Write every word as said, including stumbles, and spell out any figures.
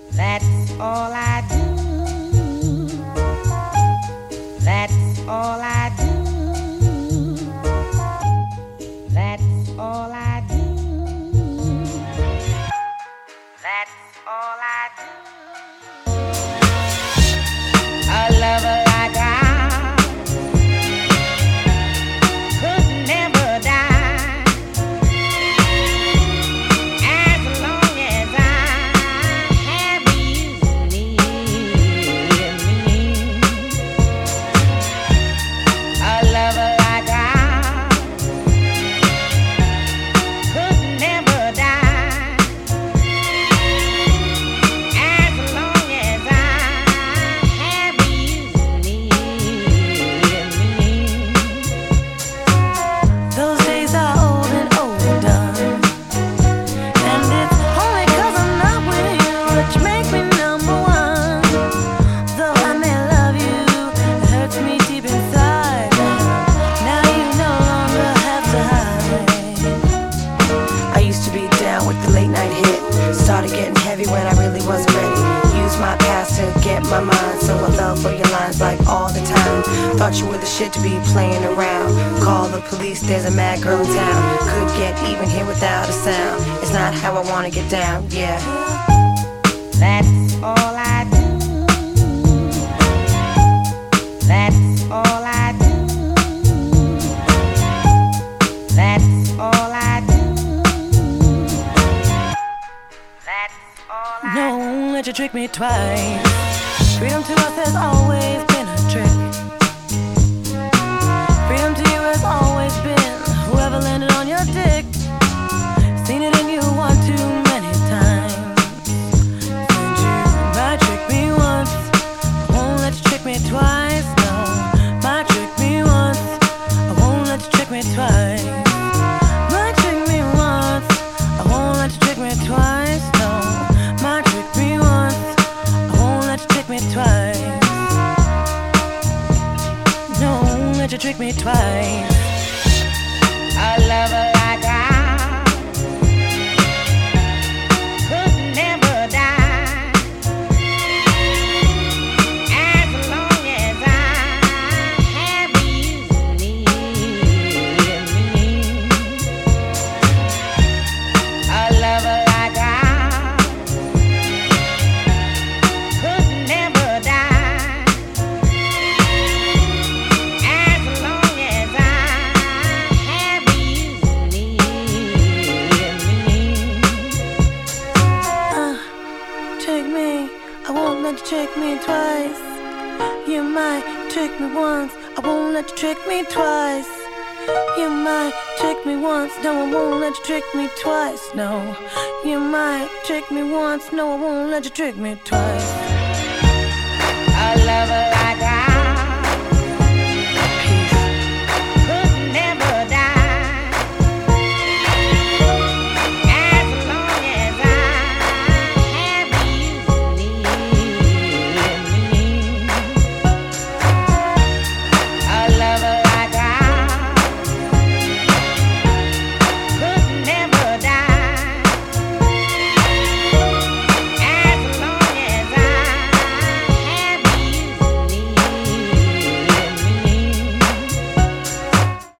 That's all I do. That's all I do. That's all I do. That's all I do. A lover like I could never die as long as I have you near me. A lover like I could never die as long as I have you near me. Those days are old and overdone, and it's only 'cause I'm not with you that you make me number one. Though I may love you, it hurts me deep inside. Now you no longer have to hide. I used to be down with the late night hit. Started getting heavy when I really wasn't ready. Used my past to get my mind, so I fell for your lines like all the time. Thought you were the shit to be playing around. Call the police, there's a mad girl in town. Could get even here without a sound. It's not how I wanna get down, yeah. That's all I do. That's all I do. That's all I do. That's all I No, won't let you trick me twice. Freedom to us has always been a trick. Freedom to you has always been whoever landed on your dick. Seen it in you one too many times. Said you might trick me once, I won't let you trick me twice. No, might trick me once, I won't let you trick me twice. Might trick me once, I won't let you trick me twice. No, might trick me once, I won't let you trick me twice. No, won't let you trick me twice. A lover like I could never die as long as I have you near me. A lover like I could never die as long as I have you near me. Uh, trick me, I won't let you trick me twice. You might trick me once, I won't let you trick me twice. You might trick me once, no, I won't let you trick me twice. No, you might trick me once, no, I won't let you trick me twice. A lover like